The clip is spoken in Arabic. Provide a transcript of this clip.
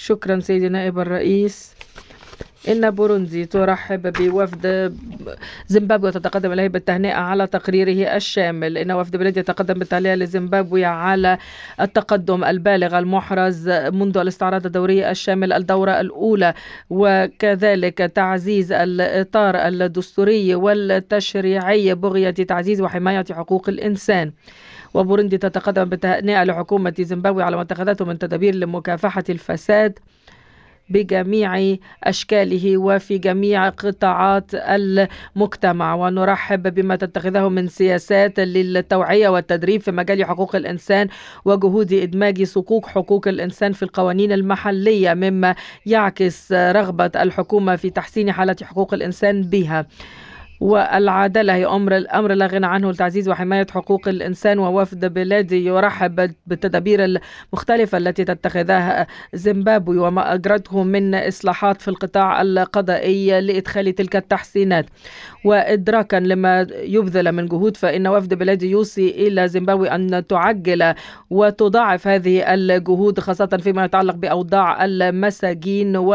شكرا سيدي نائب الرئيس. إن بوروندي ترحب بوفد زيمبابوي وتتقدم إليه بالتهنئة على تقريره الشامل. إن وفد بلاد يتقدم بالتهنئة لزيمبابوي على التقدم البالغ المحرز منذ الاستعراض الدوري الشامل الدورة الأولى، وكذلك تعزيز الإطار الدستوري والتشريعي بغية تعزيز وحماية حقوق الإنسان. وبوروندي تتقدم بالتهنئة لحكومة زيمبابوي على ما اتخذته من تدابير لمكافحة الفساد بجميع أشكاله وفي جميع قطاعات المجتمع، ونرحب بما تتخذه من سياسات للتوعية والتدريب في مجال حقوق الإنسان وجهود إدماج صكوك حقوق الإنسان في القوانين المحلية، مما يعكس رغبة الحكومة في تحسين حالة حقوق الإنسان بها. والعدالة هي الأمر لا غنى عنه لتعزيز وحماية حقوق الإنسان. ووفد بلادي يرحب بالتدابير المختلفة التي تتخذها زيمبابوي وما أجرته من إصلاحات في القطاع القضائي لإدخال تلك التحسينات. وإدراكا لما يبذل من جهود، فإن وفد بلادي يوصي إلى زيمبابوي أن تعجل وتضاعف هذه الجهود، خاصة فيما يتعلق بأوضاع المساجين